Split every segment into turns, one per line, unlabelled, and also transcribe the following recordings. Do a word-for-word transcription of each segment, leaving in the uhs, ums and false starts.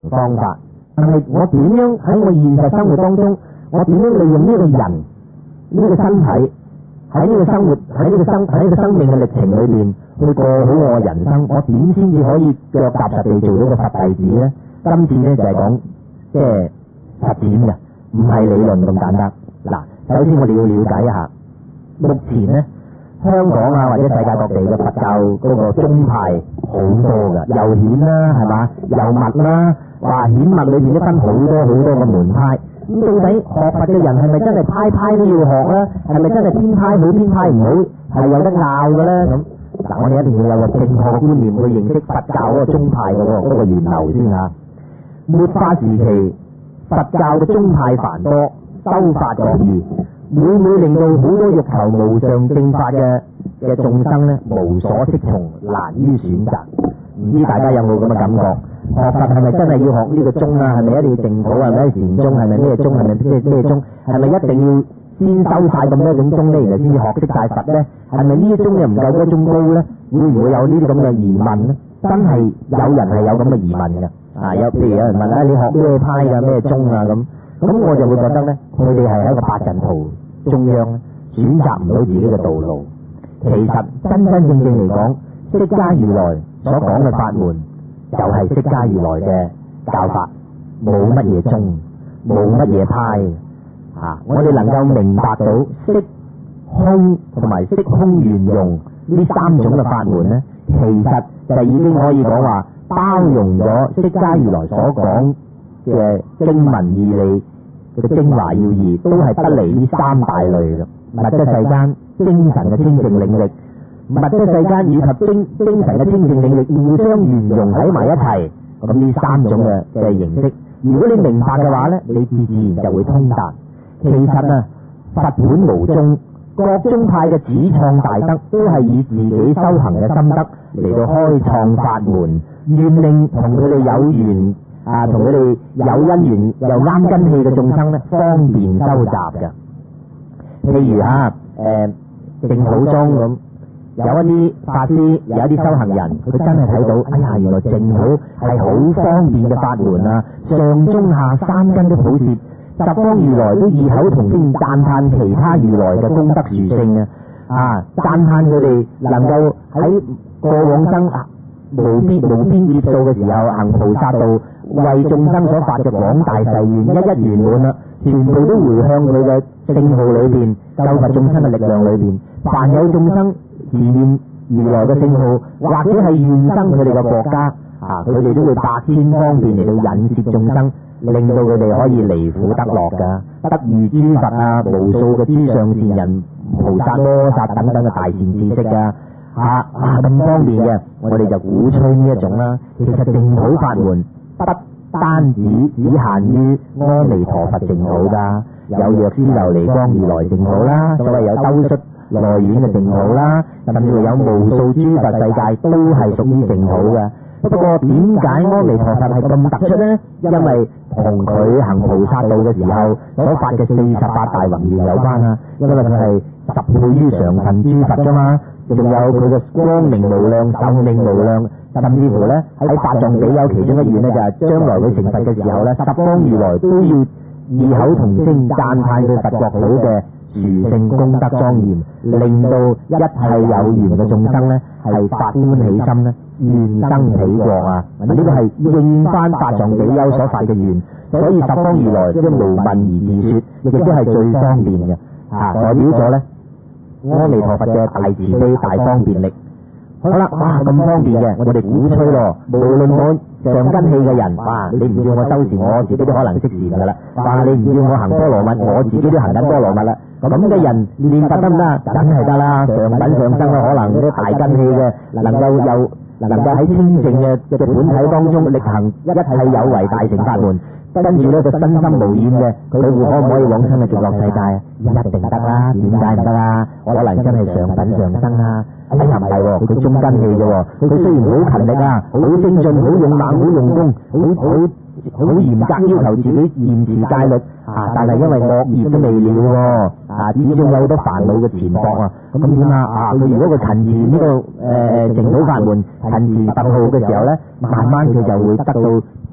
方法，但係我點樣喺我現實生活當中，我點樣利用呢個人呢個身體喺呢個生活喺呢個生喺呢個生命嘅歷程裏邊去過好我嘅人生，我點先至可以腳踏實地做到個佛弟子咧？今次咧就係講即係實踐嘅，唔係理論咁簡單。嗱，首先我哋要了解一下，目前咧香港啊或者世界各地嘅佛教嗰個宗派好多噶，又顯啦係嘛，又密啦，話顯密裏邊都分好多好多嘅門派。咁到底學佛嘅人係咪真係派派都要學咧？係咪真係偏派好偏派唔好係有得拗嘅咧？咁嗱，我哋一定要有個正確嘅觀念去認識佛教嗰個宗派嗰個嗰個源流先吓。末法時期，佛教嘅宗派繁多，修法各異，每每令到好多欲求無上正法嘅嘅眾生咧無所適從，難於選擇。唔知大家有冇咁嘅感覺？學佛係咪真係要學呢個宗啊？係咪一定要淨土？係咪禪宗？係咪咩宗？係咪咩咩宗？係咪一定要先修晒咁多種宗咧，然後先至學識晒佛咧？係咪呢一宗又唔夠嗰宗高咧？會唔會有呢啲咁嘅疑問咧？真係有人係有咁嘅疑問嘅。啊，有譬如有人問啊，你學咩派㗎？咩宗啊？咁咁我就會覺得咧，佢哋係喺一個八陣圖中央咧，選擇唔到自己嘅道路。其實真真正正嚟講，釋迦如來所講嘅法門就係釋迦如來嘅教法，冇乜嘢宗，冇乜嘢派。啊，我哋能夠明白到釋空同埋釋空圓融呢三種嘅法門咧，其實就已經可以講話包容咗釋迦如來所講嘅經文義理嘅精華要義，都係不離呢三大類嘅物質世間、精神嘅清淨領域。物質世間以及精精神嘅清淨領域互相圓融喺埋一齊，咁呢三種嘅嘅形式，如果你明白嘅話咧，你自自然就會通達。其實啊，佛本無宗，各宗派嘅始創大德都係以自己修行嘅心得嚟到開創法門，願令同佢哋有緣啊，同佢哋有因緣又啱根氣嘅眾生咧，方便收集嘅。譬如吓誒淨土宗咁。有一啲法師，有一啲修行人，佢真係睇到，哎呀，原來淨土係好方便嘅法門啊！上中下三根都普攝，十方如來都異口同聲讚歎其他如來嘅功德殊勝啊！啊，讚歎佢哋能夠喺過往生無邊無邊劫數嘅時候行菩薩道，為眾生所發嘅廣大誓願一一圓滿啦，全部都回向佢嘅聖號裏邊，救拔眾生嘅力量裏邊，凡有眾生自念如來嘅聖號，或者係願生佢哋嘅國家啊，佢哋都會百千方便嚟到引攝眾生，令到佢哋可以離苦得樂噶，得遇諸佛啊，無數嘅諸上善人、菩薩、摩薩等等嘅大善知識噶啊啊咁方便嘅，我哋就鼓吹呢一種啦。其實淨土法門不單止只限於阿彌陀佛淨土噶，有藥師琉璃光如來淨土啦，所謂有兜率內院嘅淨土啦，甚至乎有無數諸佛世界都係屬於淨土嘅。不過點解阿彌陀佛係咁突出呢？因為同佢行菩薩道嘅時候所發嘅四十八大宏願有關啊。因為佢係十倍於常分諸佛噶嘛，仲有佢嘅光明無量、壽命無量，甚至乎咧喺法藏比丘其中一願咧，就係將來佢成佛嘅時候咧，十方如來都要異口同聲讚歎佢佛國土嘅殊勝功德莊嚴，令到一切有緣嘅眾生咧係發歡喜心咧，願生彼國啊！呢個係應翻法藏比丘所發嘅願，所以十方如來即係無問而自說，亦都係最方便嘅啊！代表咗咧阿彌陀佛嘅大慈悲、大方便力。好啦，哇咁方便嘅，我哋鼓吹咯。無論我上根器嘅人，哇，你唔叫我修禪，我自己都可能識禪噶啦。哇，你唔叫我行波羅蜜，我自己都行緊波羅蜜啦。咁嘅人念佛得唔得？梗係得啦，上品上生啦，可能啲大根器嘅，能夠有能夠喺清淨嘅嘅本體當中力行一切有為大乘法門。跟住咧，個身心無染嘅，佢會可唔可以往生嘅極樂世界啊？一定得啦，點解唔得啊？可能真係上品上生啊！哎呀，唔係喎，佢中根器嘅喎，佢雖然好勤力啊，好精進，好勇猛，好用功，好好好嚴格要求自己嚴持戒律啊！但係因為惡業都未了喎，啊，始終有好多煩惱嘅纏縛啊！咁點啊？啊，佢如果佢勤持呢個誒誒淨土法門，勤持佛號嘅時候咧，慢慢佢就會得到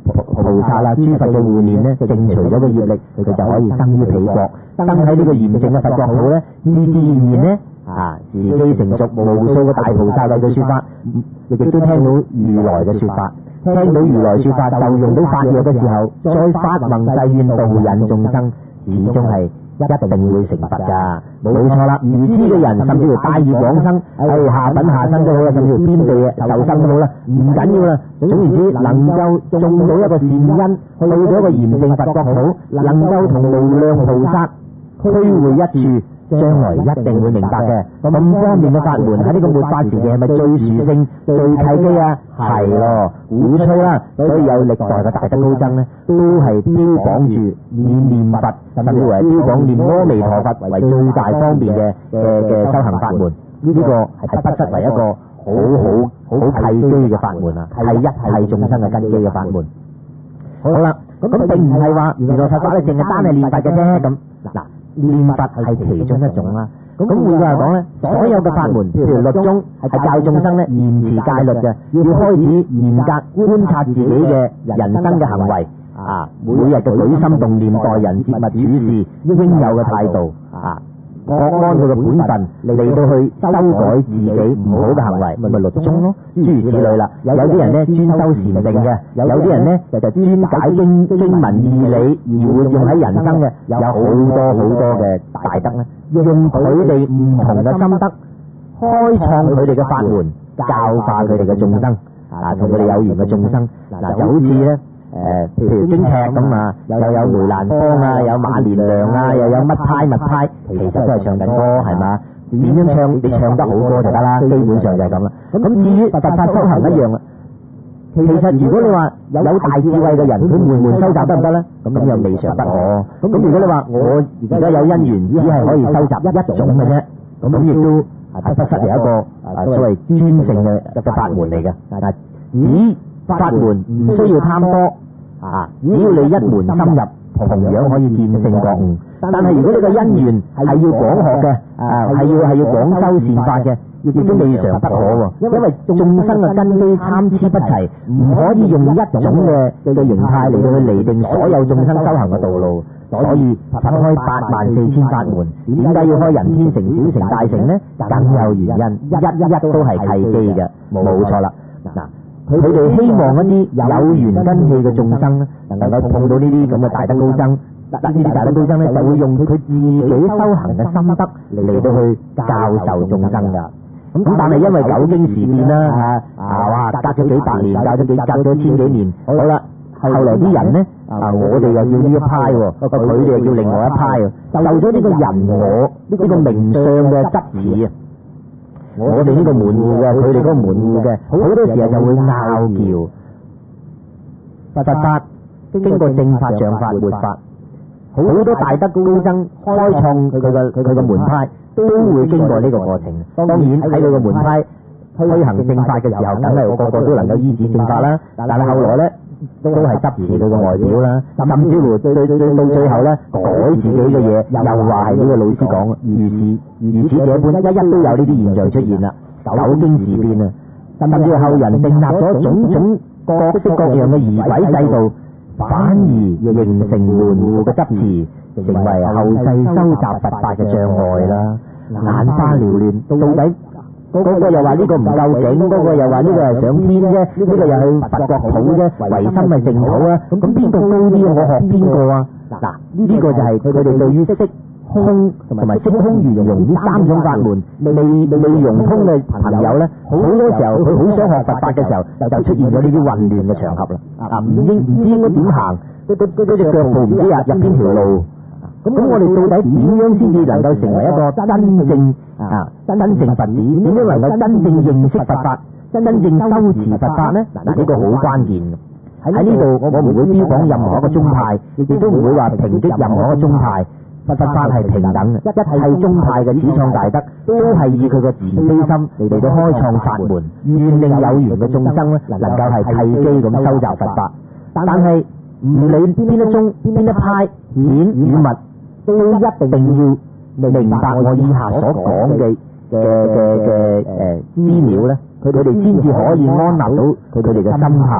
菩薩啦、諸佛嘅護念咧，淨除咗個業力，佢就可以生於彼國，生喺呢個嚴淨嘅佛國土咧，自自然然咧啊，時機成熟，無數嘅大菩薩為佢說法，亦都聽到如來嘅說法，聽到如來說法，受用到法藥嘅時候，再發宏誓願導引眾生，始終係一定會成佛噶，冇錯啦。如痴嘅人，甚至乎帶業往生，係下品下生都好啦，甚至乎邊地嘅受生都好啦，唔緊要啦。總言之，能夠種到一個善因，去到一個嚴正佛國土，能夠同無量菩薩俱會一處，將來一定會明白嘅。咁方面嘅法門喺呢個末法時期係咪最殊勝、最契機啊？係咯，鼓吹啦。所以有歷代嘅大德高僧呢，都係標榜住以念佛，甚至乎係標榜念阿彌陀佛為最大方便嘅嘅嘅修行法門。呢、這個係不失為一個好好好契機嘅法門啊，係一切眾生嘅根基嘅法門。好啦，咁並唔係話原來佛法咧淨係單係念佛嘅啫。咁嗱，念佛係其中一種啦。咁換句話講咧，所有嘅法門，譬如律宗係教眾生咧嚴持戒律嘅，要開始嚴格觀察自己嘅人生嘅行為啊，每日嘅舉心動念、待人接物處事應有嘅態度啊，各安佢嘅本分嚟到去修改自己唔好嘅行為，咪咪律宗咯，諸如此類啦。有啲人咧專修禪定嘅，有啲人咧就就專解經經文義理而會用喺人生嘅，有好多好多嘅大德咧，用佢哋唔同嘅心得，開創佢哋嘅法門，教化佢哋嘅眾生啊，同佢哋有緣嘅眾生嗱，就好似咧。誒、呃，譬如京劇咁啊，又有梅蘭芳啊，有馬連良啊，又有乜派乜派，其實都係唱緊歌，係嘛？點樣唱？你唱得好歌就得啦，基本上就係咁啦。咁至於佛法修行一樣啦。其實如果你話有大智慧嘅人，佢門門收集得唔得咧？咁咁又未嘗不可。咁如果你話我而家有因緣，只係可以收集一種嘅啫，咁亦都係不失為一個啊所謂專勝嘅一個法門嚟嘅。但係以法門唔需要貪多啊，只要你一門深入，同樣可以見性覺悟。但係如果你個因緣係要廣學嘅，啊係要係要廣修善法嘅，亦都未嘗不可喎。因為眾生嘅根基參差不齊，唔可以用一種嘅嘅形態嚟到去釐定所有眾生修行嘅道路。所以佛開八萬四千法門，點解要開人天成、小乘、大乘呢？梗有原因，一一都係契機嘅，冇錯啦。嗱。佢哋希望一啲有緣根器嘅眾生咧，能夠碰到呢啲咁嘅大德高僧，呢啲大德高僧咧就會用佢自己修行嘅心得嚟到去教授眾生噶。咁但係因為久經時變啦嚇，啊哇隔咗幾百年，隔咗幾隔咗千幾年，好啦，後來啲人咧啊，我哋又要呢一派喎，不過佢哋又要另外一派喎，受咗呢個人我呢個名相嘅執持啊。我哋呢個門戶嘅，佢哋嗰個門戶嘅，好多時候就會拗撬。佛法經過正法、像法、末法，好多大德高僧開創佢嘅佢嘅門派，都會經過呢個過程。當然喺佢嘅門派推行正法嘅時候，梗係個個都能夠依止正法啦。但係後來咧，都係執持佢嘅外表啦，甚至乎最最最到最後咧，改自己嘅嘢，又話係呢個老師講，如是如此這般，一一都有呢啲現象出現啦。久經時變啊，甚至後人訂立咗種種各式各樣嘅儀軌制度，反而形成門戶嘅執持，成為後世修習佛法嘅障礙啦。眼花繚亂，到底嗰個又話呢個唔夠景，嗰個又話呢個係上天啫，呢個又去佛國土啫，唯心係淨土啊！咁咁邊個高啲啊？我學邊個啊？嗱，呢個就係佢哋對於色空同埋色空圓融呢三種法門未未融通嘅朋友咧，好多時候佢好想學佛法嘅時候，就出現咗呢啲混亂嘅場合啦。啊，唔應唔知應該點行，嗰嗰嗰隻腳步唔知啊入邊條路。咁咁我哋到底點樣先至能夠成為一個真正啊真正佛子？點樣能夠真正認識佛法、真正修持佛法呢？嗱，呢個好關鍵。喺呢度我唔會標榜任何一個宗派，亦都唔會話抨擊任何一個宗派。佛法係平等嘅，一切宗派嘅始創大德都係以佢嘅慈悲心嚟到開創法門，願令有緣嘅眾生咧能夠係契機咁修習佛法。但係唔理邊一宗、邊一派、顯與密，都一定要明白我以下所講嘅嘅嘅嘅誒資料咧，佢佢哋先至可以安立到佢佢哋嘅心態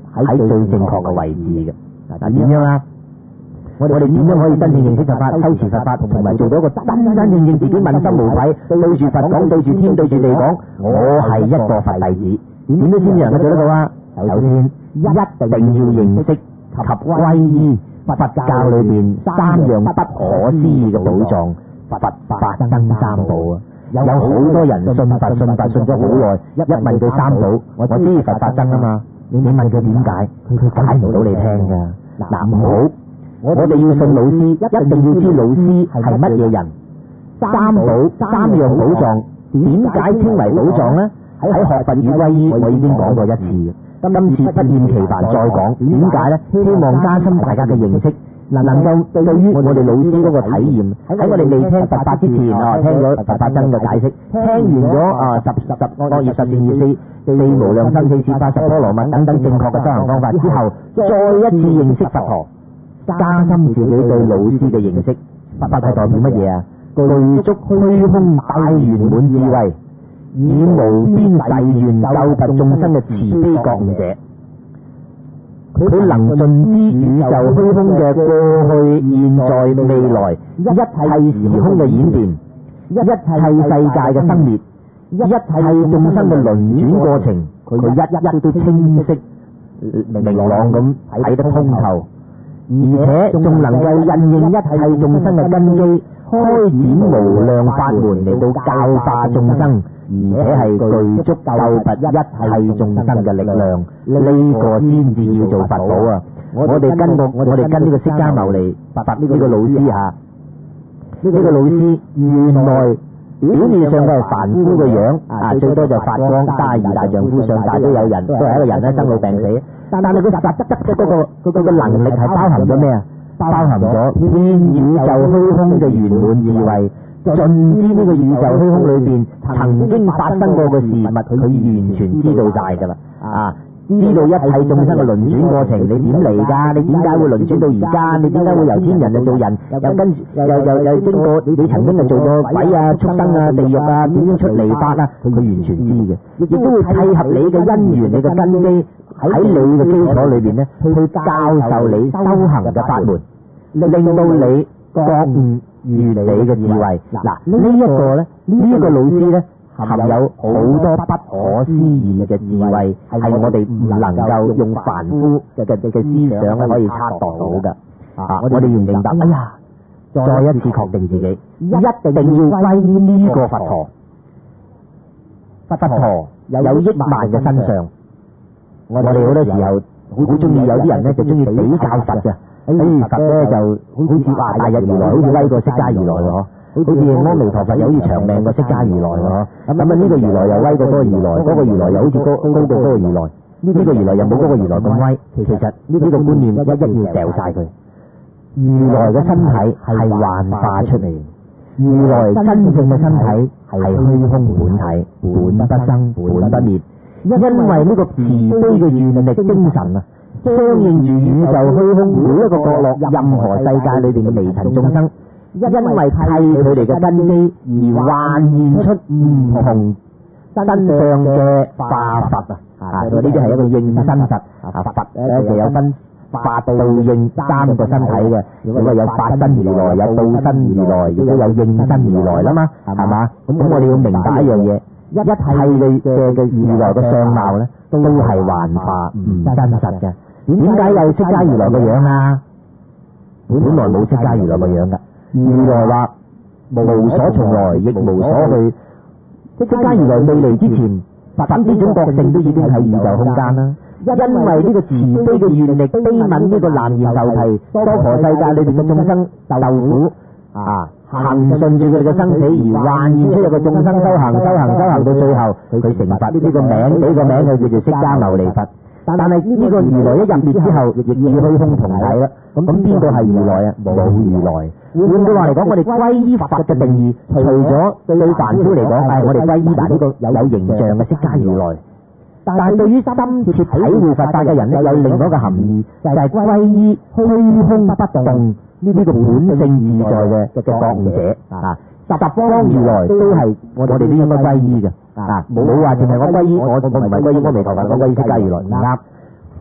喺最正確嘅位置嘅。嗱，點樣啊？我哋點樣可以真正認識佛法、修持佛法，同埋做到一個真真正正自己問心無愧，對住佛講、對住天、對住地講，我係一個佛弟子，點樣先至能夠做得到啊？首先一定要認識及皈依佛教裏邊三樣不可思議嘅寶藏，佛法僧三寶啊！有好多人信佛信佛信咗好耐，一問佢三寶，我知佛法僧啊嘛，你你問佢點解，佢解唔到你聽噶。嗱，唔好。我哋要信老師，一定要知老師係乜嘢人。三寶三樣寶藏，點解稱為寶藏呢？喺學佛與皈依，我已經講過一次嘅。今次不厭其煩再講，點解呢？希望加深大家嘅認識，能能夠對於我哋老師嗰個體驗。喺我哋未聽佛法之前，啊，聽咗佛法僧嘅解釋，聽完咗啊十十惡業十善業四四無量生死設法十波羅蜜等等正確嘅修行方法之後，再一次認識佛陀。加深自己對老師嘅認識，佛法係代表乜嘢啊？具足虛空大圓滿智慧，以無邊誓願救拔眾生嘅慈悲覺悟者。佢能盡知宇宙虛空嘅過去、現在、未來一切時空嘅演變，一切世界嘅生滅，一切眾生嘅輪轉過程，佢一一都清晰明朗咁睇得通透。而且仲能夠印證一切眾生嘅根基，開展無量法門嚟到教化眾生，而且係具足救拔一切眾生嘅力量，呢個先至要做佛寶啊！我哋跟個我哋跟呢個釋迦牟尼佛呢個老師吓，呢個老師原來表面上佢係凡夫嘅樣啊，最多就發光，三十二大丈夫上大都有人，都係一個人咧，生老病死。但係佢實質質嗰個嗰個能力係包含咗咩啊？包含咗天宇宙虛空嘅圓滿智慧，盡知呢個宇宙虛空裏邊曾經發生過嘅事物，佢完全知道晒噶啦啊！知道一切眾生嘅輪轉過程，你點嚟噶？你點解會輪轉到而家？你點解會由天人就做人？又跟住又又又經過你曾經就做過鬼啊、畜生啊、地獄啊，點樣出離法啊？佢完全知嘅，亦都會契合你嘅因緣、你嘅根基喺你嘅基礎裏邊咧，去教授你修行嘅法門，令到你覺悟如你嘅智慧。嗱，呢一個咧，呢一個老師咧，含有好多不可思議嘅智慧，係我哋唔能夠用凡夫嘅嘅嘅思想咧可以測度到嘅。啊，我哋要明白，哎呀，再一次確定自己，一定要歸於呢個佛陀。佛陀有億萬嘅身相，我哋好多時候好中意，有啲人咧就中意比較佛嘅。哎，佛咧就好似話大日如來，好似威過釋迦如來嘅嗬。好似阿彌陀佛有好似長命過釋迦如來嘅，咁啊呢個如來又威過嗰個如來，嗰、那個如來又好似高高過嗰個如來，呢、這個如來又冇嗰個如來咁威。其實呢個觀念一一要掉晒佢。如來嘅身體係幻化出嚟，如來真正嘅身體係虛空本體，本不生，本不滅。因為呢個慈悲嘅願力精神啊，相應住宇宙虛空每一個角落、任何世界裏邊嘅微塵眾生。因為替佢哋嘅根基而幻現出唔同身上嘅化佛啊！啊，呢啲係一個應身佛啊，佛咧就有分化道應三個身體嘅，如果有化身如來，有道身如來，亦都有應身如來啦嘛，係嘛？咁咁我哋要明白一樣嘢，一切嘅嘅嘅如來嘅相貌咧，都係幻化唔真實嘅。點解有釋迦如來嘅樣啊？本來冇釋迦如來嘅樣噶。如來話無所從來，亦無所去。釋迦如來未嚟之前，佛呢種覺性都已經喺宇宙空間啦。因為呢個慈悲嘅願力，悲憫呢個南閻浮提娑婆世界裏邊嘅眾生受苦啊，行順住佢哋嘅生死而幻現出一個眾生修行、修行、修行到最後，佢成佛。呢個名俾個名佢叫做釋迦牟尼佛。但係呢個如來一入滅之後，亦與虛空同體啦。咁咁邊個係如來啊？冇如來。換句話嚟講，我哋歸依佛嘅定義，除咗對凡夫嚟講，係我哋歸依埋呢個有有形象嘅釋迦如來。但係對於深切體會佛法嘅人咧，有另外一個含義，就係歸依虛空不動呢呢個本性自在嘅嘅覺悟者啊。十方如來都係我哋都應該歸依嘅啊！冇冇話淨係我歸依，我我唔係歸依阿彌陀佛，我歸依釋迦如來唔啱。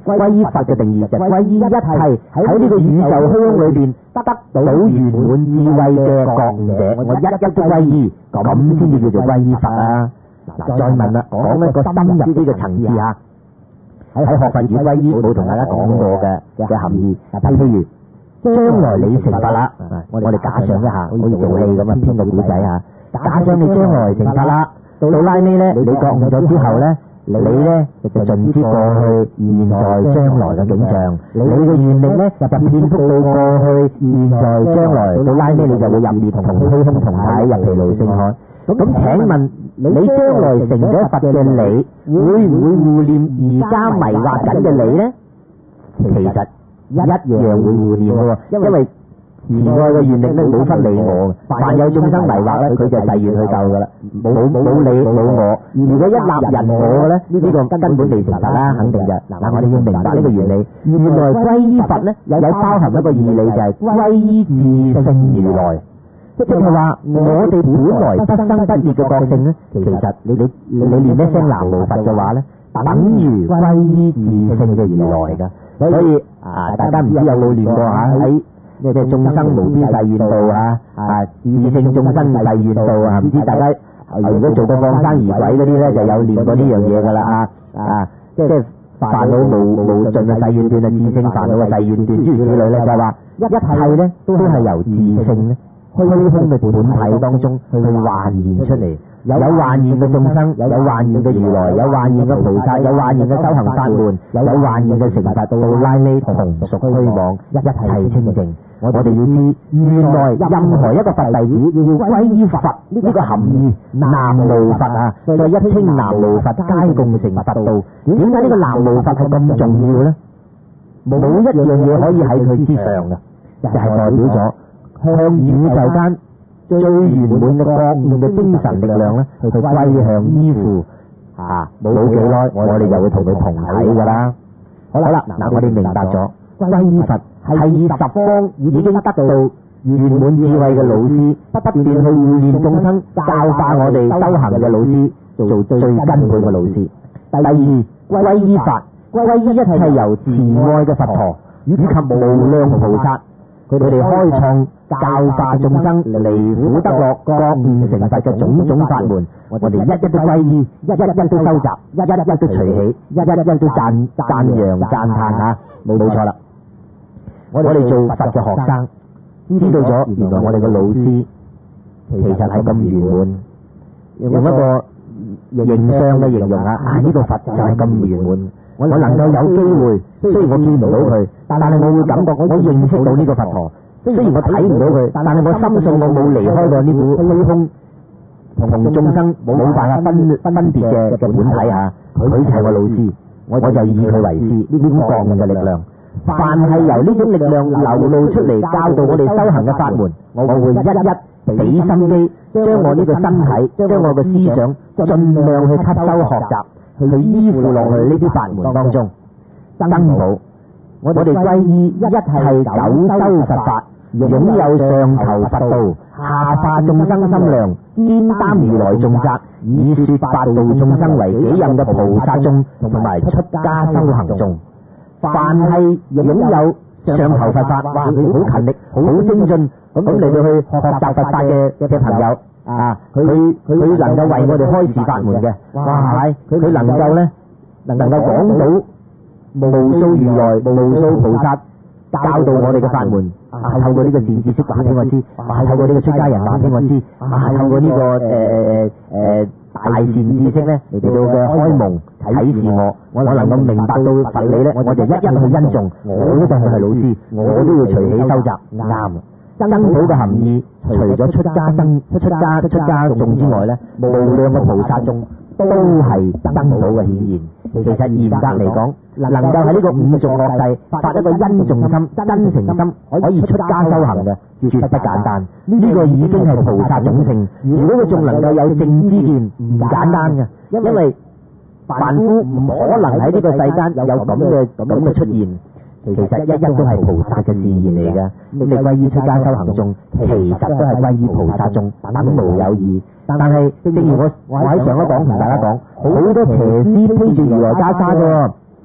皈依佛嘅定義就係皈依一切喺呢個宇宙虛空裏邊得到圓滿智慧嘅覺悟者，我一一都皈依，咁先至叫做皈依佛啊！嗱，再問啦，講一個深入啲嘅層次嚇，喺學佛與皈依冇同大家講過嘅嘅含義，譬如將來你成佛啦，我哋假想一下，好似做戲咁啊，編個古仔嚇，假想你將來成佛啦，到拉尾咧，你覺悟咗之後咧。你咧就盡知過去、現在、將來嘅景象，你嘅願力咧就遍覆到過去、現在、將來，到拉尾你就會入滅同虛空同體，入毗盧聖海。咁請問你將來成咗佛嘅你，會唔會護念而家迷惑緊嘅你咧？其實一樣會護念嘅喎，因為慈愛嘅願力咧冇分你我，凡有眾生迷惑咧，佢就誓願去救噶啦，冇冇你冇我。如果一立人我嘅咧，呢、這個根本未成佛啦，肯定嘅。嗱，我哋要明白呢個原理。原來皈依佛咧有包含一個義理，就係皈依自性如來，即係話我哋本來不生不滅嘅覺性咧，其實你你你念一聲南無佛嘅話咧，等於皈依自性嘅如來噶。所以啊，大家唔知有冇念過嚇喺？即係眾生無邊誓願度啊！啊，自性眾生誓願度啊！唔知大家如果做過放生儀軌嗰啲咧，就有念過呢樣嘢噶啦啊啊！即係煩惱無無盡嘅誓願斷啊，自性煩惱嘅誓願斷，諸如此類咧，就係話一切咧都係由自性咧虛空嘅本體當中去幻現出嚟。有幻現嘅眾生，有幻現嘅如來，有幻現嘅菩薩，有幻現嘅修行法門，有幻現嘅成佛，到拉尾同屬虛妄，一切清淨。我哋要知，原來任何一個佛弟子要皈依佛呢、這個含義，南無佛啊，所以一稱南無佛，皆共成佛道。點解呢個南無佛係咁重要呢？冇一樣嘢可以喺佢之上嘅，就係、是、代表咗向宇宙間最圓滿嘅覺悟嘅精神力量咧，去歸向依附啊！冇幾耐，我哋就會同佢同體噶啦。好啦，嗱，我哋明白咗皈依佛係以十方已經得到圓滿智慧嘅老師，不斷去護念眾生，教化我哋修行嘅老師，做最根本嘅老師。第二，皈依法，皈依一切由慈愛嘅佛陀以及無量菩薩，佢哋開創教化眾生離苦得樂、覺悟成佛嘅種種法門，我哋一一都皈依，一一一都收集，一一一都隨喜，一一一都讚讚揚讚嘆吓，冇冇錯啦。我哋做佛嘅學生，知道咗原來我哋嘅老師其實係咁圓滿，用一個形象嘅形容啊，啊呢、這個佛就係咁圓滿。我能夠有機會，雖然我見唔到佢，但係我會感覺我認識到呢個佛陀。雖然我睇唔到佢，但係我深信我冇離開過呢股虛空，同眾生冇辦法分分別嘅嘅本體吓，佢就係我老師，我就以佢為師。呢種覺悟嘅力量，凡係由呢種力量流露出嚟教導我哋修行嘅法門，我會一一俾心機，將我呢個身體，將我嘅思想盡量去吸收學習，去依附落去呢啲法門當中。增補我哋皈依一切九修佛法，擁有上求佛道，下化眾生心量，肩擔如來重責，以說法度眾生為己任嘅菩薩眾同埋出家修行眾。凡係擁有上求佛法，哇佢好勤力，好精進，咁嚟到去學習佛法嘅嘅朋友啊，佢佢能夠為我哋開示法門嘅，哇係佢能夠咧能夠講到無數如來、無數菩薩教導我哋嘅法門，係透過呢個善知識話俾我知，係透過呢個出家人話俾我知，係透過呢、這個誒誒誒大善知識咧嚟到嘅開蒙啟示我，我能夠明白到佛理咧，我就一一去欣重，我都當佢係老師，我都要隨喜收集。啱，增補嘅含義，除咗出家僧、出家出家眾之外咧，無量嘅菩薩眾都係增補嘅顯現。其實嚴格嚟講，能夠喺呢個五濁惡世發一個殷重心、真誠心，可以出家修行嘅，絕不簡單。呢、這個已經係菩薩種性。如果佢仲能夠有正知見，唔簡單嘅，因為凡夫唔可能喺呢個世間有咁嘅咁嘅出現。其實一一都係菩薩嘅示現嚟嘅。你哋歸依出家修行眾，其實都係歸依菩薩眾，等無有異。但係正如我我喺上一講同大家講，好多邪師披住如來袈裟嘅，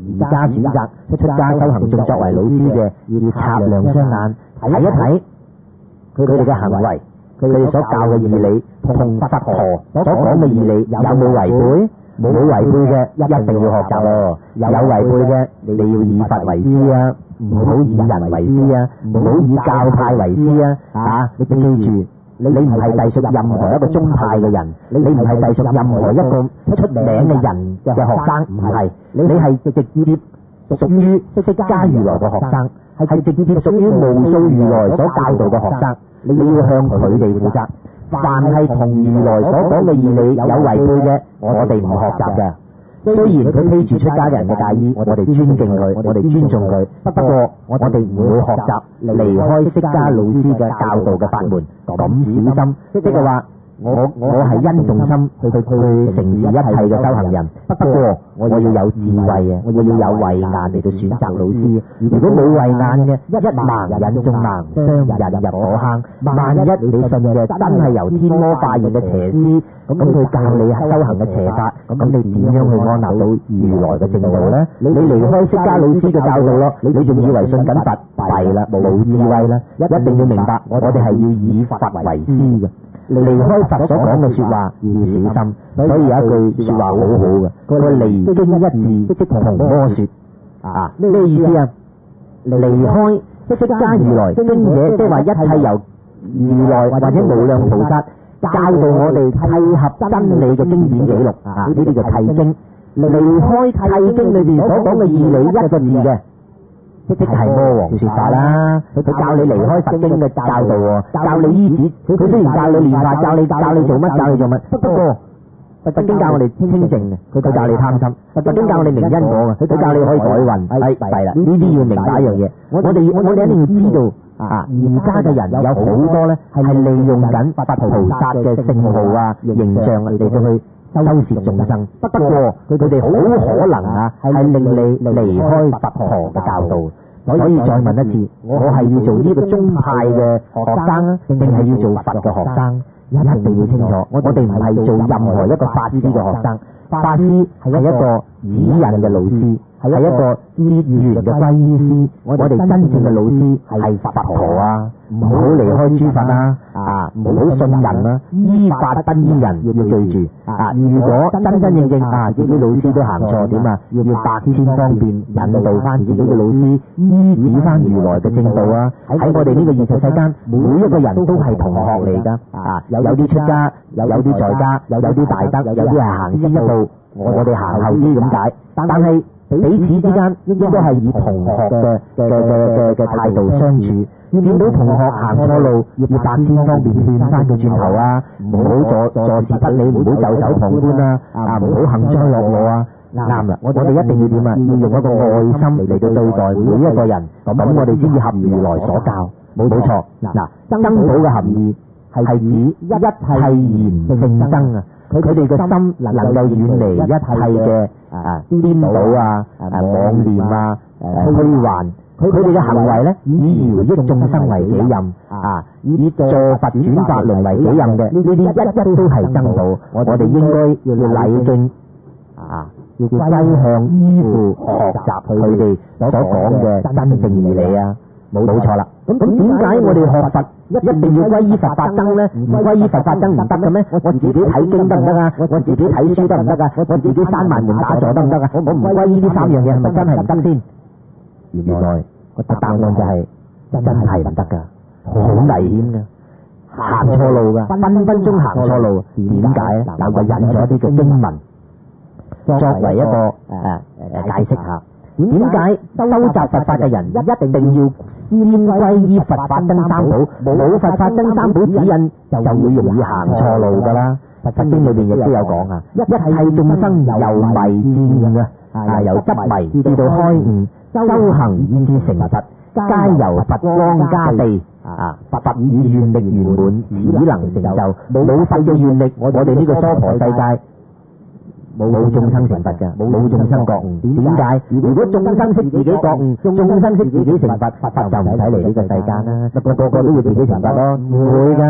而家選擇出家修行仲作為老師嘅，要擦亮雙眼睇一睇佢哋嘅行為，佢哋所教嘅義理同佛陀所講嘅義理有冇違背？冇違背嘅一定要學習咯，有違背嘅你要以佛為師啊，唔好以人為師啊，唔好以教派為師啊，啊！你記住，你唔係隸屬任何一個宗派嘅人，你唔係隸屬任何一個出名嘅人嘅學生，唔係，你係直接屬於釋迦如來嘅學生，係直接屬於無數如來所教導嘅學生，你要向佢哋負責。凡係同如來所講嘅義理有違背嘅，我哋唔學習嘅。雖然佢披住出家人嘅大衣，我哋尊敬佢，我哋尊重佢。不過我哋唔會學習離開釋迦老師嘅教導嘅法門，咁小心。即係話我我係因重心去去去承事一切嘅修行人。不過我要有智慧啊，我要有慧眼嚟到選擇老師。如果冇慧眼嘅，一盲引眾盲，雙引入火坑。萬一你信嘅真係由天魔化現嘅邪師，咁佢教你修行嘅邪法，咁你點樣去安納到如來嘅正道呢？你離開釋迦老師嘅教導咯，你仲以為信緊佛？弊啦，冇智慧啦！一定要明白，我哋係要以佛為師嘅。離開佛所講嘅說話要小心，所以有一句說話好好嘅，佢話離經一字即同魔說啊，咩意思啊？離開釋迦如來經者，即係話一切由如來或者無量菩薩教導我哋契合真理嘅經典記錄啊，呢啲叫契經。離開契經裏邊所講嘅義理一個字嘅，即係魔王說法啦。佢教你離開佛經嘅教導喎，教你依止。佢雖然教你練法，教你教你做乜，教你做乜。不過佛經教我哋清淨嘅，佢佢教你貪心。佛經教你明因果嘅，佢教你可以改運。係係啦，呢啲要明白一樣嘢。我哋我哋一定要知道啊！而家嘅人有好多咧係利用緊佛菩薩嘅聖號啊、形象啊嚟到去收攝眾生。不過佢哋好可能啊係令你離開佛陀嘅教導。所以再問一次，我係要做呢個宗派嘅學生啊，定係要做佛嘅學生？一定要清楚，我哋唔係做任何一個法師嘅學生。法師係一個指引嘅老師，係一個結緣嘅皈依師。我哋真正嘅老師係佛陀啊！唔好離開諸佛啊！啊，唔好信人啊！依法不依人，要記住啊！如果真真正正啊，自己老師都行錯點啊，要百千方便引導翻自己嘅老師，依止翻如來嘅正道啊！喺我哋呢個現實世間，每一個人都係同學嚟噶啊！有有啲出家，有有啲在家，有有啲大德，有啲係行先一步，我哋行後啲咁解。但係彼此之間應該係以同學嘅嘅嘅嘅嘅態度相處。見到同學行錯路，要百千方便勸翻佢轉頭啊！唔好坐坐視不理，唔好袖手旁觀啊！啊，唔好幸災樂禍啊！啱啦，我哋一定要點啊？要用一個愛心嚟到對待每一個人，咁我哋先至合如來所教。冇冇錯嗱，僧寶嘅含義係指一切言聖僧啊！佢佢哋嘅心能夠遠離一切嘅啊顛倒啊、誒妄念啊、誒虛幻。佢佢哋嘅行為咧，以饒益眾生為己任啊，以助佛轉法輪為己任嘅，呢啲一一都係僧寶。我哋應該要禮敬啊，要歸向依附學習佢哋所講嘅真正義理啊，冇冇錯啦。咁咁點解我哋學佛一定要歸依佛法僧咧？唔歸依佛法僧唔得嘅咩？我自己睇經得唔得啊？我自己睇書得唔得啊？我自己閂埋門打坐得唔得啊？我唔歸依呢三樣嘢係咪真係唔得先？原來個答案就係真係唔得噶，好危險噶，行錯路噶，分分鐘行錯路。點解咧？嗱，我引咗啲嘅經文作為一個誒誒解釋下，點解收集佛法嘅人一定要先歸依佛法僧三寶？冇佛法僧三寶指引，就會容易行錯路噶啦。佛經裏邊亦都有講啊，一切眾生由迷至悟啊，啊由執迷至到開悟。修行以至成佛，皆由佛光加被啊！佛以願力圓滿，只能成就。冇佛嘅願力，我我哋呢個娑婆世界冇冇眾生成佛嘅，冇冇眾生覺悟。點解？如果眾生識自己覺悟，眾生識自己成佛，佛就唔使嚟呢個世間啦。個個都會自己成佛咯，唔會噶。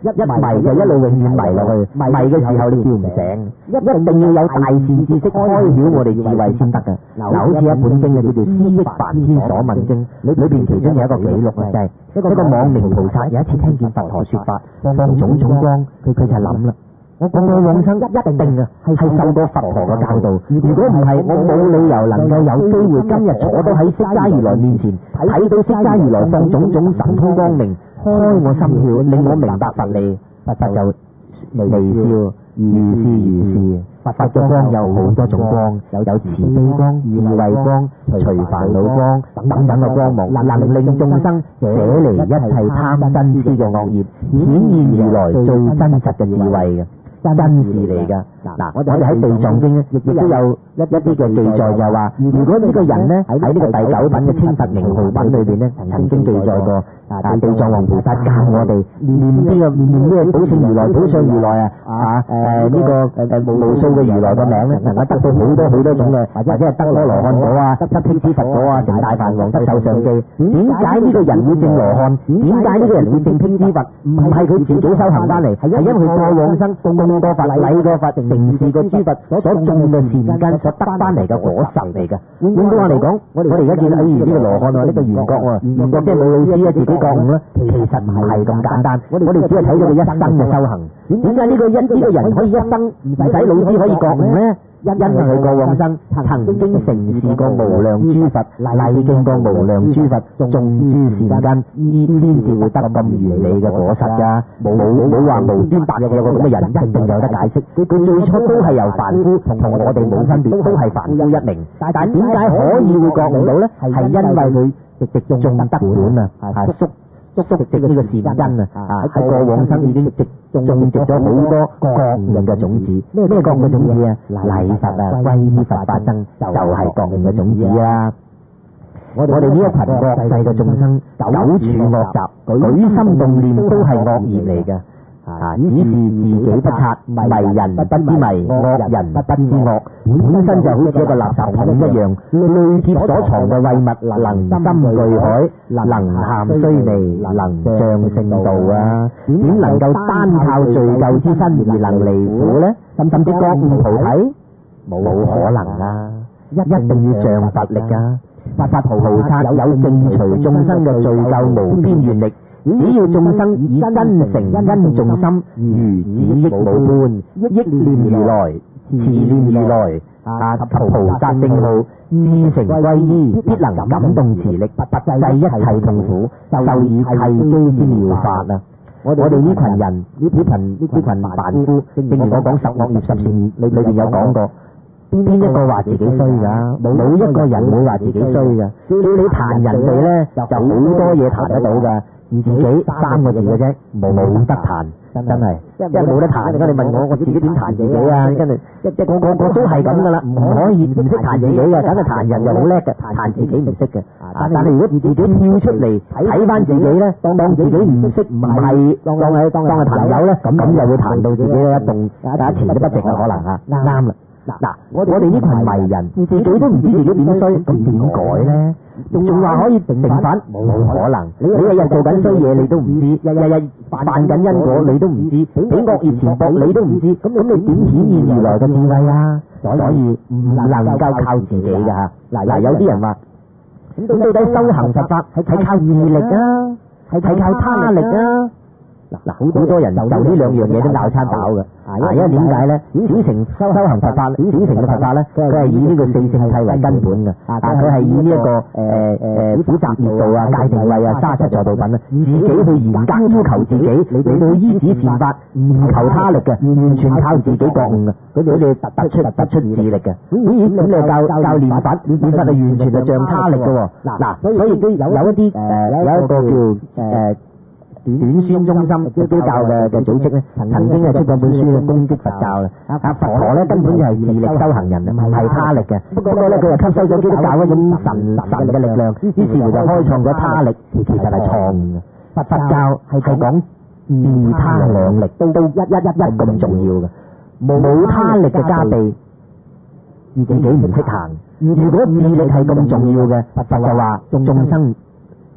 一迷就一路永遠迷落去，迷嘅時候你叫唔醒，一定要有大善知識開曉我哋智慧先得㗎。嗱，好似一本經嘅叫做《思憶梵天所問經》，裏裏邊其中有一個記錄啊，就係一個網明菩薩有一次聽見佛陀說法，放種種光，佢佢就諗啦。我我我往生一定啊，係受過佛陀嘅教導。如果唔係，我冇理由能夠有機會今日坐到喺釋迦如來面前，睇到釋迦如來放種種神通光明，開我心竅，令我明白佛理。佛佛就微笑，如是如是。佛佛嘅光有好多種光，有有慈悲光、智慧光、除煩惱光等等嘅光芒，能令眾生捨離一切貪嗔癡嘅惡業，顯現如來最真實嘅智慧嘅。真事嚟㗎。嗱，我哋喺地藏經咧，亦都有一一啲嘅記載，就係話，如果呢個人咧喺呢個第九品嘅清佛名號品裏邊咧，曾經記載過，啊地藏王菩薩教我哋念呢個念呢個寶性如來、寶相如來啊，啊誒呢個誒無無數嘅如來個名咧，能夠得到好多好多種嘅，或者係得阿羅漢果啊，得得辟支佛果啊，成大梵王，得受上記。點解呢個人會證羅漢？點解呢個人會證辟支佛？唔係佢自己修行翻嚟，係因為佢過往生供過佛、禮過佛、成事過諸佛所種嘅善根所得翻嚟嘅果實嚟㗎。換句話嚟講，我哋我哋而家見到例如呢個羅漢啊，呢個緣覺啊，緣覺即係冇老師啊，自己覺悟啦，其實唔係咁簡單。我哋我哋只係睇到佢一生嘅修行。點解呢個一呢個人可以一生唔使老師可以覺悟咧？因為佢過往生曾經成事過無量諸佛，禮敬過無量諸佛，種諸善根，依先至會得咁完美嘅果實㗎。冇冇話無端白有個咁嘅人一定有得解釋。佢佢最初都係由凡夫，同同我哋冇分別，都係凡夫一名。但係點解可以會覺悟到咧？係因為佢直直種種德本啊，係叔叔叔植呢個善根啊，啊喺過往生已經植種植咗好多覺悟嘅種子。咩咩覺悟嘅種子啊？禮佛啊，皈依佛法僧就係覺悟嘅種子啦。我哋我哋呢一群惡世嘅眾生，久處惡習，舉心動念都係惡業嚟嘅。啊！只是自己不察，迷人不知迷，惡人不知惡，本身就好似一個垃圾桶一樣，累劫所藏嘅廢物，能深巨海，能涵須彌，能障聖道啊！點能夠單靠罪疚之身而能離苦呢？甚至覺悟菩提，冇可能啦！一一定要仗佛力噶，佛佛菩薩有淨除眾生嘅罪疚無邊願力。只要眾生以真誠殷重心，如子憶母般，憶念如來，慈念如來，啊及菩薩聖號，至誠歸依，必能感動慈力，拔濟一切痛苦，就以契機之妙法啊！我哋呢群人，呢群呢群凡夫，正如我講十惡業十善業裏裏邊有講過，邊一個話自己衰噶？冇一個人會話自己衰噶。叫你彈人哋咧，就好多嘢彈得到噶。自己三個字嘅啫，冇冇得彈，真係，因為冇得彈。而家你問我，我自己點彈自己啊？跟住一一個個個都係咁噶啦，唔可以唔識彈自己嘅，梗係彈人就好叻嘅，彈自己唔識嘅。但係如果自己跳出嚟睇翻自己咧，當當自己唔識唔係當係當係朋友咧，咁咁就會彈到自己一動一前都不值嘅可能嚇。啱啦，嗱，我我哋呢群迷人，自己都唔知自己點衰，咁點改咧？仲仲話可以平反，冇可能。你日日做緊衰嘢，你都唔知；日日日犯緊因果，你都唔知；俾惡業纏縛，你都唔知。咁咁你點顯現如來嘅智慧啊？所以唔能夠靠自己㗎嚇。嗱嗱，有啲人話，咁到底修行佛法係係靠自力啊，係係靠他力啊？嗱嗱，好多人就呢兩樣嘢都拗餐飽嘅。啊，因為點解咧？小乘修修行佛法，小乘嘅佛法咧，佢係以呢個四聖諦為根本嘅。啊，佢係以呢、這、一個誒誒苦集滅道啊、戒定慧啊、三十七助道品啊，自己去嚴格要求自己，你哋去依止善法，唔求他力嘅，完全靠自己覺悟嘅。佢哋佢哋突出突出自力嘅。咁咁你教教練法，練法係完全係仗他力嘅喎。嗱，所以都有有一啲誒有一個叫誒。呃短宣中心基督教嘅嘅組織咧，曾經係出咗本書咧攻擊佛教啦。啊，佛陀咧根本就係自力修行人啊，唔係他力嘅。不過咧，佢又吸收咗基督教嗰種神神嘅力量，於是乎就開創咗他力，其實係錯誤嘅。佛佛教係係講自他兩力，都都一一一一咁重要嘅。冇他力嘅加被，自己唔識行。如果自力係咁重要嘅，佛就話眾生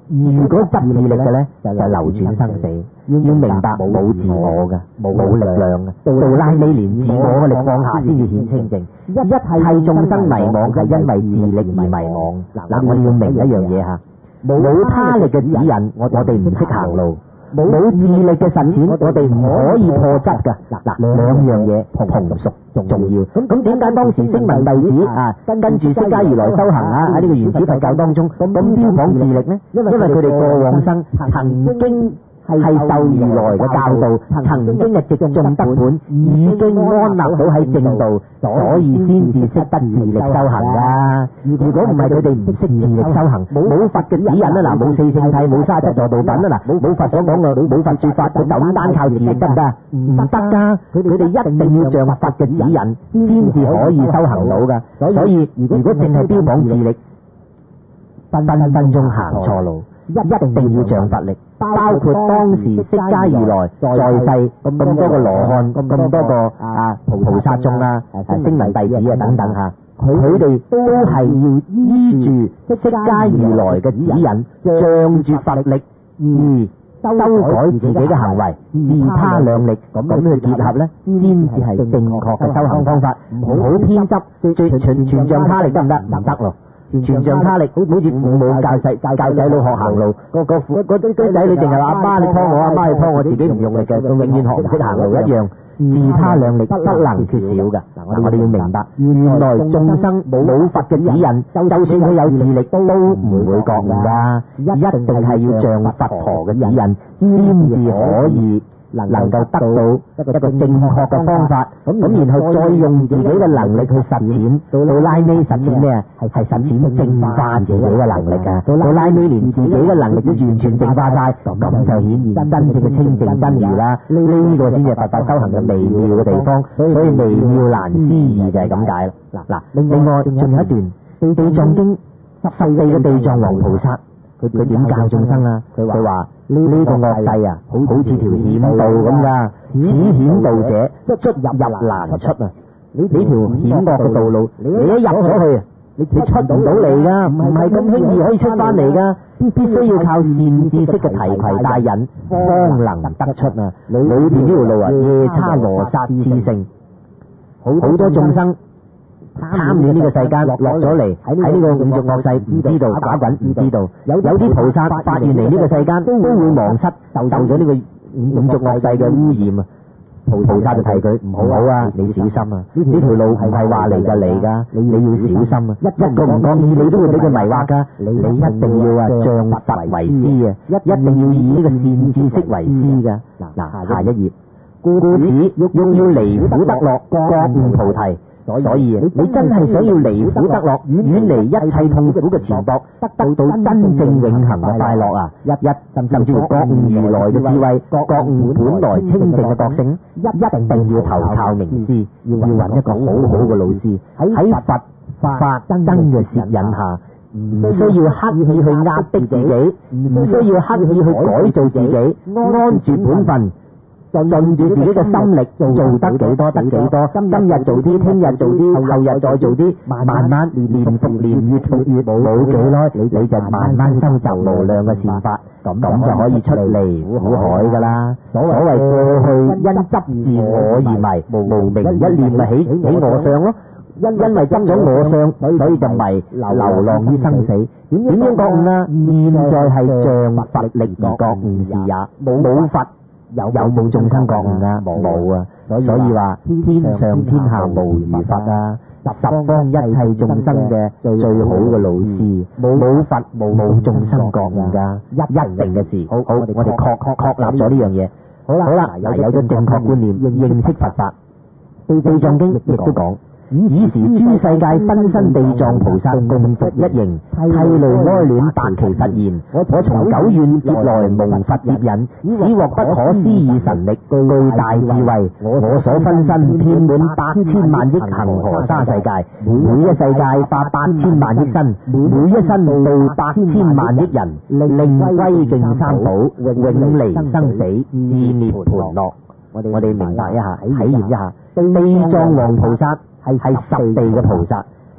如果執自力嘅咧，就係流轉生死。要明白冇自我嘅，冇力量嘅，到拉尾連自我嘅力放下先至顯清淨。一切眾生迷惘係因為自力而迷惘。嗱，我哋要明一樣嘢嚇，冇他力嘅指引，我我哋唔識行路。冇自力嘅實踐，我哋唔可以破執㗎。嗱，兩樣嘢同屬重要。咁咁點解當時聲聞弟子啊跟跟住釋迦如來修行啊喺呢個原始佛教當中咁標榜自力呢？因為佢哋過往生曾經係受如來嘅教導，曾經係直進得本，已經安立到喺正道，所以先至識得自力修行㗎。如果唔係佢哋唔識自力修行，冇佛嘅指引啊，嗱，冇四聖諦，冇三十七座道品啊，嗱，冇冇佛所講嘅，冇佛說法，佢就咁單靠自力得唔得啊？唔得㗎，佢哋佢哋一定要像佛嘅指引，先至可以修行到㗎。所以如果淨係標榜自力，分分分鐘行錯路。一一定要像佛力，包括當時釋迦如來在世咁多個羅漢，咁多個啊菩薩眾啊，聲聞弟子啊等等嚇，佢哋都係要依住釋迦如來嘅指引，仗住佛力而修改自己嘅行為，自他兩力咁去結合咧，先至係正確嘅修行方法。唔好偏執，全全全仗他力得唔得？唔得咯。全仗他力，好好似父母教細教教仔女學行路，個個父嗰啲啲仔女淨係話阿媽你拖我，阿媽你拖我，自己唔用力嘅，佢永遠學唔識行路一樣。自他兩力不能缺少㗎。嗱，我哋要明白，原來眾生冇佛嘅指引，就算佢有自力，都唔會覺悟㗎。一定係要像佛陀嘅指引，先至可以能能夠得到一個正確嘅方法，咁然後再用自己嘅能力去實踐，到到拉尾實踐咩啊？係係實踐淨化自己嘅能力啊！到拉尾連自己嘅能力都完全淨化晒，咁就顯現真正嘅清淨真如啦！呢呢個先至係佛法修行嘅微妙嘅地方，所以微妙難思議就係咁解啦。嗱，另外仲有一段《地藏經》十四嘅地藏王菩薩，佢佢點教眾生啊？佢話呢呢個惡世啊，好好似條險道咁噶，此險道者，出入入難出啊！呢條險惡嘅道路，你一入咗去，你你出唔到嚟噶，唔係咁輕易可以出翻嚟噶，必須要靠善知識嘅提攜帶引，方能得出啊！裏邊呢條路啊，夜叉羅剎熾盛，好多眾生貪戀呢個世間，落落咗嚟喺呢個五濁惡世，唔知道打滾，唔知道有有啲菩薩發現嚟呢個世間都會忘失，受咗呢個五濁惡世嘅污染啊！菩菩薩就提佢唔好好啊，你小心啊！呢條路唔係話嚟就嚟噶，你你要小心啊！一一個唔覺意，你都會俾佢迷惑噶。你你一定要啊，像佛為師啊，一一定要以呢個善知識為師噶。嗱，下一頁，故此欲要離苦得樂，覺悟菩提。所以你真係想要離苦得樂，遠離一切痛苦嘅纏縛，得到真正永恆嘅快樂啊！一一甚至乎覺悟如來嘅智慧，覺悟本來清淨嘅覺性，一一定要投靠名師，要要揾一個好好嘅老師，喺佛法真嘅攝引下，唔需要刻意去壓迫自己，唔需要刻意去改造自己，安住本分。就順住自己嘅心力做得幾多得幾多，今日做啲，聽日做啲，後日再做啲，慢慢年復年，月復月，冇幾耐，你你就慢慢收集無量嘅善法，咁咁就可以出離苦海噶啦。所謂過去因執自我而迷，無明一念咪起起我相咯，因因為執咗我相，所以就迷流浪於生死。點點樣覺悟啊？現在係像佛力而覺悟是也，冇冇佛。有有冇眾生覺悟啊？冇啊！所以話天上天下無如佛啊！十方一切眾生嘅最好嘅老師，冇冇佛冇冇眾生覺悟噶，一一定嘅事。好好，我哋確確立咗呢樣嘢。好啦，好啦，嗱，有咗正確觀念，認識佛法，《地藏經》亦都講。以時諸世界分身地藏菩薩共復一形，涕淚哀戀白其佛言：我從久遠劫來蒙佛接引，只獲不可思議神力，巨大智慧。我所分身遍滿百千萬億恒河沙世界，每一世界化百千萬億身，每一身度百千萬億人，令歸敬三寶，永離生死，自涅盤樂。我哋我哋明白一下，體驗一下地藏王菩薩。係係十地嘅菩薩，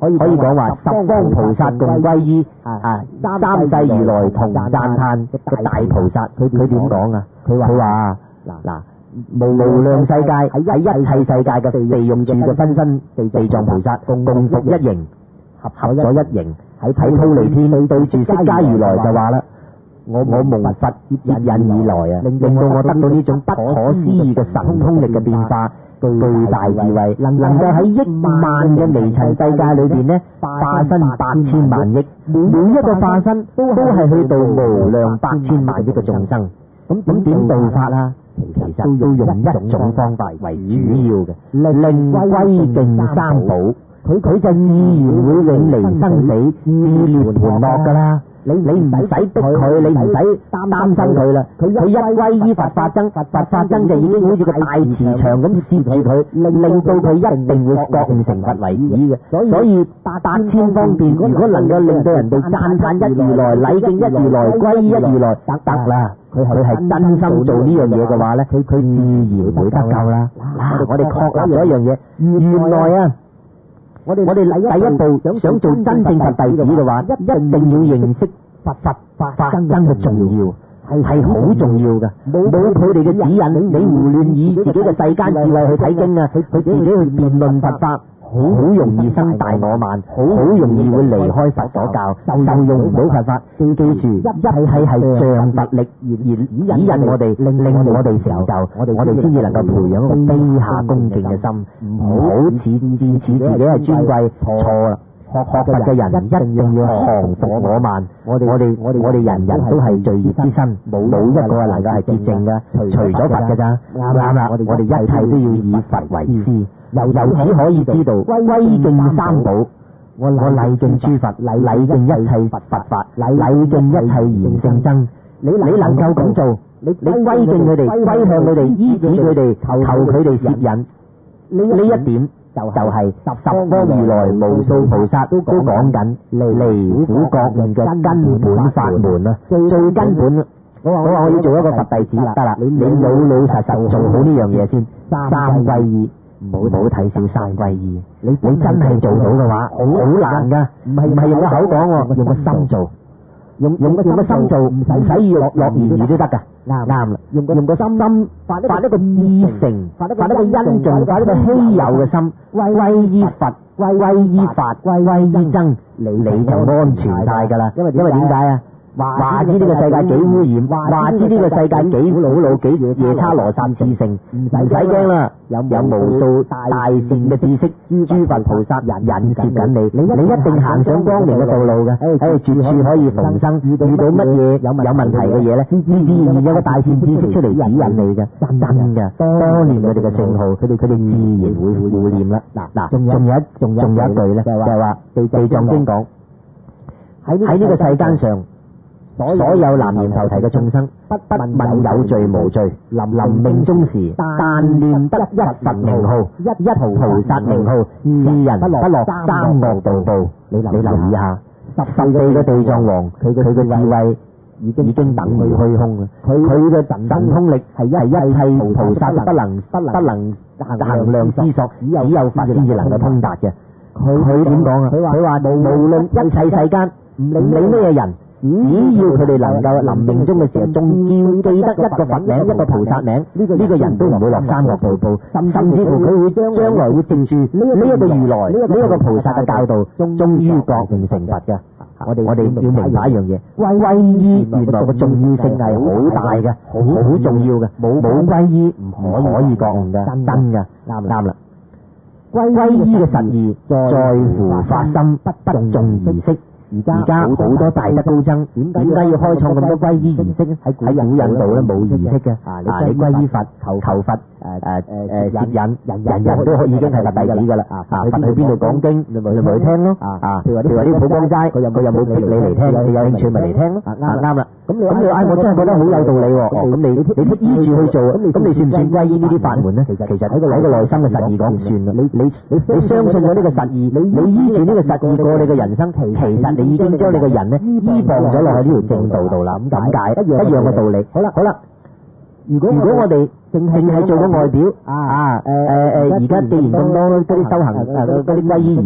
可以講話十方菩薩共歸依啊，三世如來同讚歎嘅大菩薩，佢佢點講啊？佢話佢話嗱嗱。無無量世界喺一切世界嘅地獄住嘅分身地地藏菩薩共共服一形，合合咗一形喺喺忉利天對住釋迦如來就話啦，我我蒙佛接引以來啊，令到我得到呢種不可思議嘅神通力嘅變化，巨大智慧，能能夠喺億萬嘅微塵世界裏邊呢，化身百千萬億，每一個化身都係去到無量百千萬億嘅眾生。咁咁點度法啊？其實都用一種方法為主要嘅，令歸敬三寶，佢佢就自然會永離生死，自涅槃樂噶啦。你你唔使逼佢，你唔使擔心佢啦。佢一歸依佛法僧，佛法僧就已經好似個大磁場咁攝住佢，令到佢一定會覺悟成佛為止嘅。所以八千方便，如果能夠令到人哋讚歎一如來、禮敬一如來、歸依一如來，得得啦。佢佢係真心做呢樣嘢嘅話咧，佢佢自然會得救啦。嗱，我哋確立咗一樣嘢，原來啊，我哋我哋第一步想想做真正佛弟子嘅話，一定要認識佛佛法僧嘅重要，係係好重要嘅。冇冇佢哋嘅指引，你胡亂以自己嘅世間智慧去睇經啊，佢佢自己去辯論佛法，好容易生大我慢，好容易會離開佛所教，就用唔到佛法。記住，一切係仗佛力而而指引我哋，令令我哋成就，我哋我哋先至能夠培養一個卑下恭敬嘅心，唔好似自恃自己係尊貴，錯啦。學學佛嘅人一定要降伏我慢，我哋我哋我哋我哋人人都係罪孽之身，冇冇一個係能夠係潔淨嘅，除咗佛嘅咋，啱啦。我哋一切都要以佛為師。由由此可以知道，歸敬三寶，我我禮敬諸佛，禮禮敬一切佛法，禮禮敬一切賢聖僧。你你能夠咁做，你你歸敬佢哋，歸向佢哋，依止佢哋，求佢哋攝引，呢呢一點就就係十方如來無數菩薩都都講緊離苦覺悟嘅根本法門啊，最根本啊！我話我話我要做一個佛弟子得啦，你你老老實實做好呢樣嘢先，三歸依。唔好唔好睇小三歸依，你你真係做到嘅話，好好難噶，唔係唔係用個口講，用個心做，用用個用個心做，唔使要落落言語都得噶，啱啱啦，用個用個心心發發一個意誠，發一個恩重，發一個稀有嘅心，歸依佛，歸依法，歸依僧，你你就安全晒噶啦，因為因為點解啊？話知呢個世界幾污染，話知呢個世界幾古老幾夜叉羅剎熾盛，唔使驚啦，有有無數大善嘅知識，諸佛菩薩人引接緊你，你你一定行上光明嘅道路嘅，喺絕處可以逢生，遇到乜嘢有有問題嘅嘢咧，自自然然有個大善知識出嚟指引你嘅，真嘅，多念佢哋嘅聖號，佢哋佢哋自然會護念啦。嗱嗱，仲有一仲仲有一句咧，就係話地地藏經講喺呢個世間上。所有南閻浮提嘅眾生，不不問有罪無罪，臨臨命終時，但念得一佛名號，一一菩薩名號，是人不落三惡道報。你你留意下，十四嘅地藏王，佢佢嘅智慧已經已經等於虛空啦。佢佢嘅神通力係係一切菩薩不能不能不能衡量之索，只有佛先至能夠通達嘅。佢佢點講啊？佢話佢話無無論一切世間，唔理你咩人。只要佢哋能夠臨命終嘅時候，仲要記得一個佛名、一個菩薩名，呢個呢個人都唔會落三惡道報，甚至乎佢會將將來會藉住呢一個如來、呢一個菩薩嘅教導，終於覺悟成佛嘅。我哋我哋要明白一樣嘢，歸依原來個重要性係好大嘅，好好重要嘅。冇冇歸依唔可以覺悟嘅，真嘅啱啱啦。歸依嘅實義在乎發心，不不重儀式。而家而家好多大德高僧，點點解要開創咁多歸依儀式咧？喺古印度咧冇儀式嘅，啊你歸依佛求求佛，誒誒誒攝引，人人人都已經係佛弟子噶啦，啊佛去邊度講經，你咪你咪去聽咯，啊譬如話譬如話啲普光齋，佢有佢有冇逼你嚟聽？你有興趣咪嚟聽咯，啱啱啦。咁你咁你唉，我真係覺得好有道理喎。咁你你依住去做，咁你算唔算歸依呢啲法門咧？其實其實喺個喺個內心嘅實義講唔算啦。你你你你相信咗呢個實義，你你依住呢個實義過你嘅人生，其實你已經將你個人咧依傍咗落去呢條正道度啦。咁點解？一樣一樣嘅道理。好啦好啦，如果如果我哋淨淨係做個外表啊誒誒誒，而家既然咁多嗰啲修行誒嗰啲歸依儀式。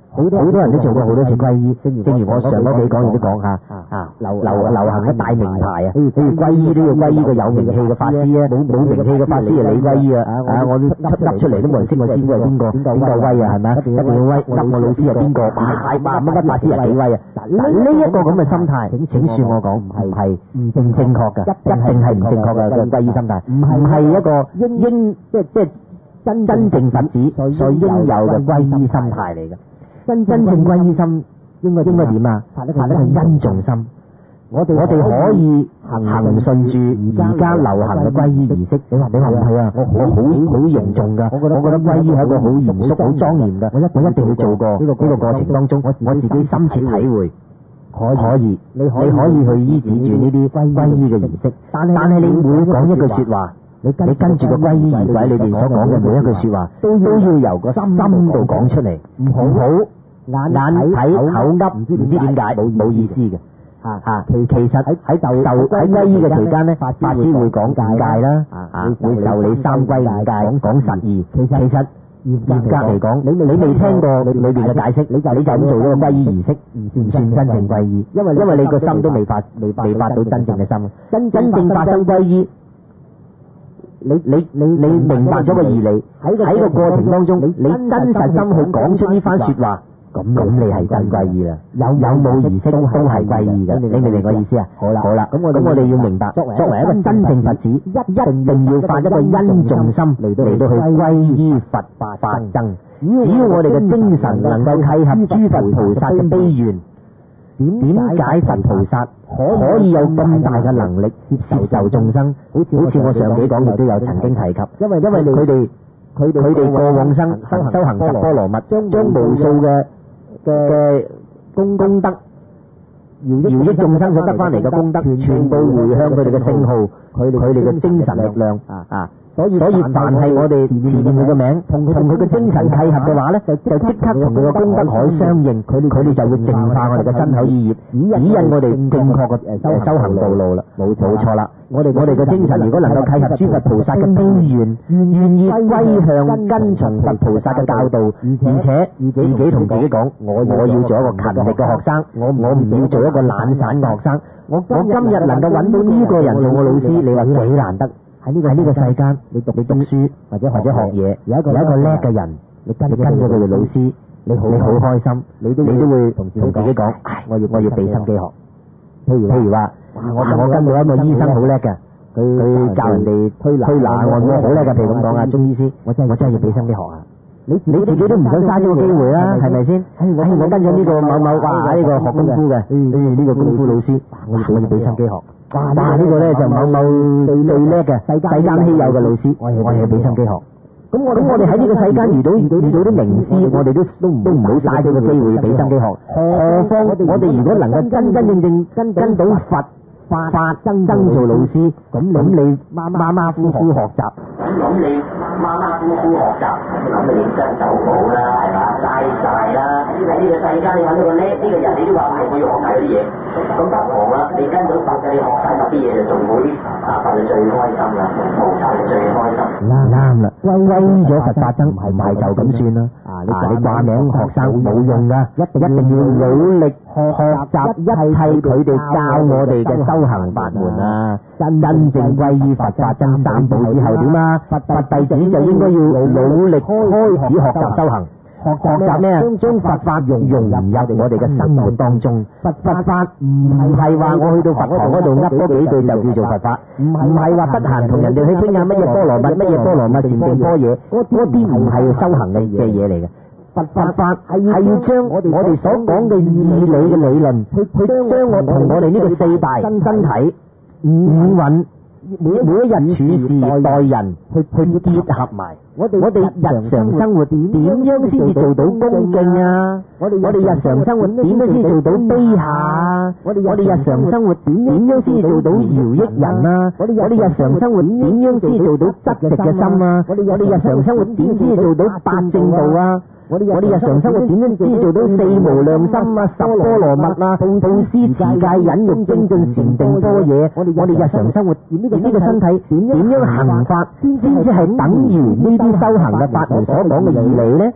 好多好多人都做過好多次皈依，正如我上嗰幾講亦都講下啊，流流流行嘅大名牌啊，譬如皈依都要皈依個有名氣嘅法師啊，冇冇名氣嘅法師啊你皈依啊，啊我都出噏出嚟都冇人識我師傅係邊個，邊個威啊係咪？一定要威，噏我老師係邊個，係話乜乜法師係幾威啊？嗱呢一個咁嘅心態，請恕我講唔係唔正正確㗎，一定係唔正確嘅嘅皈依心態，唔係一個應即係即係真真正佛子所應有嘅皈依心態嚟嘅。真真正皈依心應該應該點啊？發一個恩重心。我哋我哋可以行行順住而家流行嘅皈依儀式。你話你話唔係啊？我我好好凝重㗎。我覺得我覺得皈依係一個好嚴肅、好莊嚴㗎。我一我一定要做過呢個呢個過程當中，我我自己深切體會。可可以，你可以去依止住呢啲皈依嘅儀式。但係但係你每講一句説話。你跟你跟住個皈依儀軌裏邊所講嘅每一句説話，都都要由個心度講出嚟，唔好眼眼睇口噏，唔知唔知點解冇冇意思嘅嚇嚇。其其實喺喺受喺皈依嘅期間咧，法師會講戒戒啦，啊會受你三皈五戒，講講實義。其實其實嚴格嚟講，你你未聽過裏邊嘅解釋，你就你就咁做咗個皈依儀式，唔算算真正皈依，因為因為你個心都未發未未發到真正嘅心，真真正發生皈依。你你你你明白咗個義理，喺喺個過程當中，你真實心去講出呢番説話，咁咁你係真皈依啦。有有冇儀式都係皈依嘅，你明唔明我意思啊？好啦好啦，咁我咁我哋要明白，作為一個真正佛子，一一定要發一個恩重心嚟到嚟到去皈依佛法僧。只要我哋嘅精神能夠契合諸佛菩薩嘅悲願。點解佛菩薩可以有咁大嘅能力接受眾生？好似好似我上幾講亦都有曾經提及，因為因為佢哋佢哋佢哋過往生行修行十波羅蜜，將將無數嘅嘅功功德饒益饒益眾生所得翻嚟嘅功德，全部回向佢哋嘅聖號，佢哋佢哋嘅精神力量啊啊！所以所以凡係我哋持念佢個名，同同佢嘅精神契合嘅話咧，就就即刻同佢個功德海相應，佢哋佢哋就會淨化我哋嘅身口意業，指引我哋正確嘅誒修行道路啦。冇冇錯啦，我哋我哋嘅精神如果能夠契合諸佛菩薩嘅悲願，願意歸向跟從佛菩薩嘅教導，而且自己同自己講，我我要做一個勤力嘅學生，我我唔要做一個懶散嘅學生。我我今日能夠揾到呢個人做我老師，你話幾難得？喺呢個喺呢個世間，你讀你讀書或者或者學嘢，有一個有一個叻嘅人，你跟你跟咗佢哋老師，你好你好開心，你都你都會同自己講，唉，我要我要俾心機學。譬如譬如話，我我跟到一個醫生好叻嘅，佢佢教人哋推推拿按摩好叻嘅，譬如咁講啊，中醫師，我真係我真係要俾心機學啊！你你自己都唔想嘥咗個機會啦，係咪先？唉，我我跟咗呢個某某哇呢個學功夫嘅，誒呢個功夫老師，我要我要俾心機學。哇！呢個咧就某某最最叻嘅世間稀有嘅老師，我係要俾心機學。咁我咁我哋喺呢個世間遇到遇到遇到啲名師，我哋都都唔都唔好嘥咗個機會俾心機學。何況我哋如果能夠真真正正跟跟到佛法法僧僧做老師，咁咁你馬馬虎虎學習，咁咁你馬馬虎虎學習，咁你認真走寶啦，係嘛？嘥晒啦！喺呢個世間你揾到個叻呢個人，你都話我我要學晒啲嘢，咁不妨啦！你跟到佛嘅，你學晒嗰啲嘢就仲好啲，啊佛就最開心啦，菩薩就最開心。啱啱啦，歸歸咗佛法僧，唔係唔係就咁算啦。啊，你掛名學生冇用噶，一定一定要努力學學習一切佢哋教我哋嘅修行法門啊！真真正歸依佛法僧三寶之後點啊？佛佛弟子就應該要努力開始學習修行。學學習咩啊？將佛法融融入我哋嘅生活當中。佛佛法唔係話我去到佛堂嗰度噏多幾句就叫做佛法，唔唔係話得閒同人哋去傾下乜嘢波羅蜜，乜嘢波羅蜜禪定般若，嗰嗰啲唔係要修行嘅嘅嘢嚟嘅。佛佛法係要將我哋所講嘅義理嘅理論，去去將我同我哋呢個四大身身體五蘊。每每一日處事待人去去結合埋，我哋我哋日常生活點樣先至做到恭敬啊？我哋我哋日常生活點樣先至做到卑下啊？我哋我哋日常生活點點樣先至做到饒益人啊？我哋我哋日常生活點樣先至做到質直嘅心啊？我哋我哋日常生活點先至做到八正道啊？我哋我哋日常生活點樣先做到四無量心啊、十波羅蜜啊、布施、持戒、忍辱、精進、禪定、般若？我哋我哋日常生活點呢個身體點樣行法，先至係等於呢啲修行嘅法門所講嘅義理呢？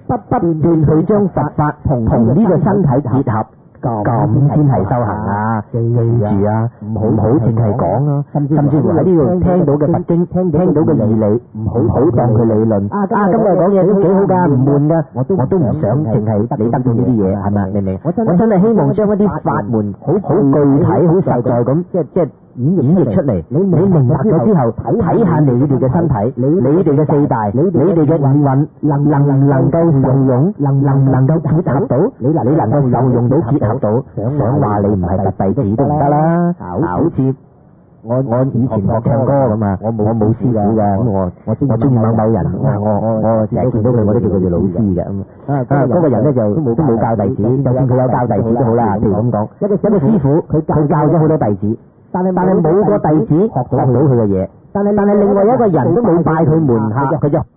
不不斷去將佛法同同呢個身體結合，咁先係修行啊！記住啊，唔好唔好淨係講啊，甚至乎喺呢度聽到嘅佛經，聽到嘅義理，唔好唔好當佢理論。啊，今日講嘢都幾好㗎，唔悶㗎，我都我都唔想淨係你得到呢啲嘢，係咪？明唔明？我真係希望將一啲法門好好具體、好實在咁，即係即係。演演繹出嚟，你你明白咗之後，睇下你哋嘅身體，你你哋嘅四大，你哋嘅五蘊，能能唔能夠受用，能能唔能夠結合到，你嗱你能夠受用到結合到，想話你唔係佛弟子都唔得啦。好似我我以前學唱歌咁啊，我冇我冇師傅㗎，咁我我我中意某某人，我我我成日見到佢我都叫佢做老師嘅咁啊。嗰個人咧就都冇都冇教弟子，就算佢有教弟子都好啦。譬如咁講，一個一個師傅佢佢教咗好多弟子。但係但係冇個弟子學到佢嘅嘢，但係但係另外一個人都冇拜佢門下，佢就